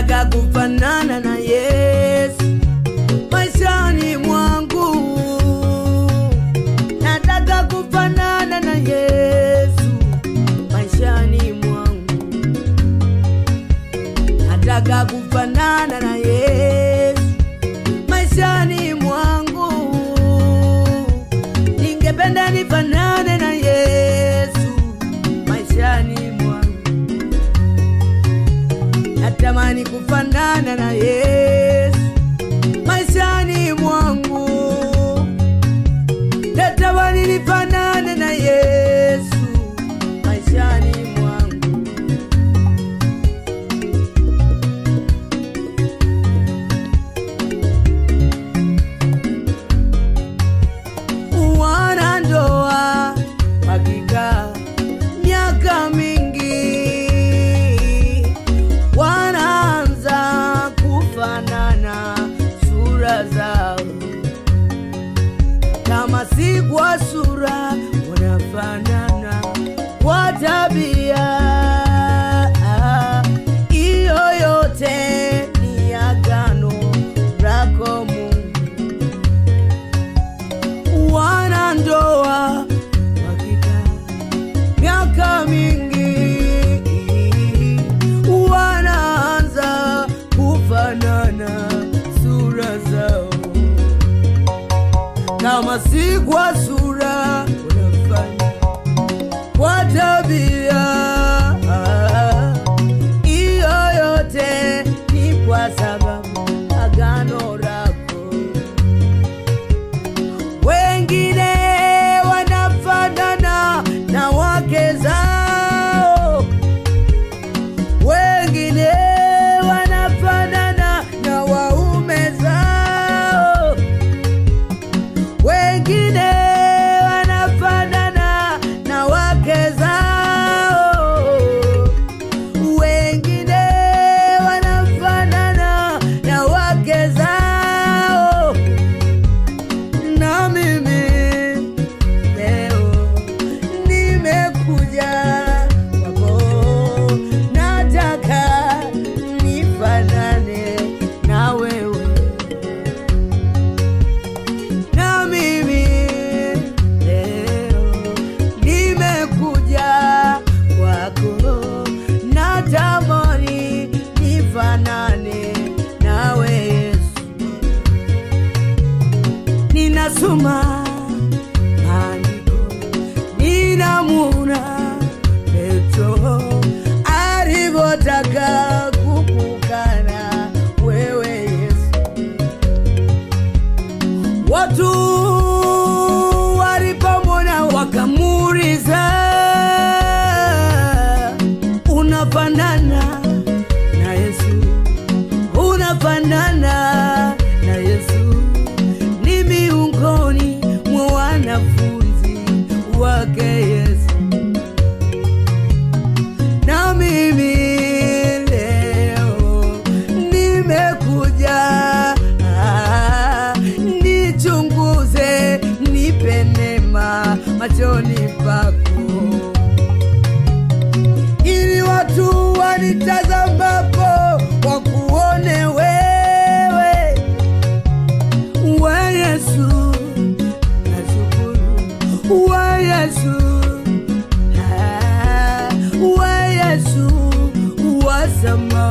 nataka kufanana na Yesu maishani mwangu. Nataka kufanana na Yesu maishani mwangu. Nataka kufanana na Yesu maishani mwangu. Ningependa nifanane na Yesu maishani mwangu. Natamani kufanana na Yesu maishani mwangu. Natamani nifanane na Yesu maishani mwangu. Wanandoa wakikaa miaka mingi, wanaanza kufanana sura zao. Kama si kwa sura, wanafanana kwa tabia. Iyo yote ni agano lako Mungu. Wanandoa wakikaa miaka mingi, wanaanza kufanana sura zao. Kama si kwa sura, wanafanya kwa tabia. Iyo yote ni kwa sababu agano lako. Wengine wanafanana na wake zao, wengine wanafanana na waume zao, wengine wanafanana na wake zao, wengine wanafanana na wake zao. Na mimi leo nimekuja kwako, nataka nifanane na wewe. Na mimi leo nimekuja kwako, natamani nifanane nawe Yesu. Ninasoma maandiko, ninamwona Petro alivyotaka kukukana wewe Yesu. Watu walipomwona wakamuuliza, unafanana na Yesu, unafanana na Yesu. Ni miongoni mwa wanafunzi wake Yesu. Na mimi leo nimekuja, nichunguze, nipe neema machoni pako, ili watu wanitazamapo wakuone wewe. We Yesu, nashukuru. We Yesu, we Yesu wa samawati.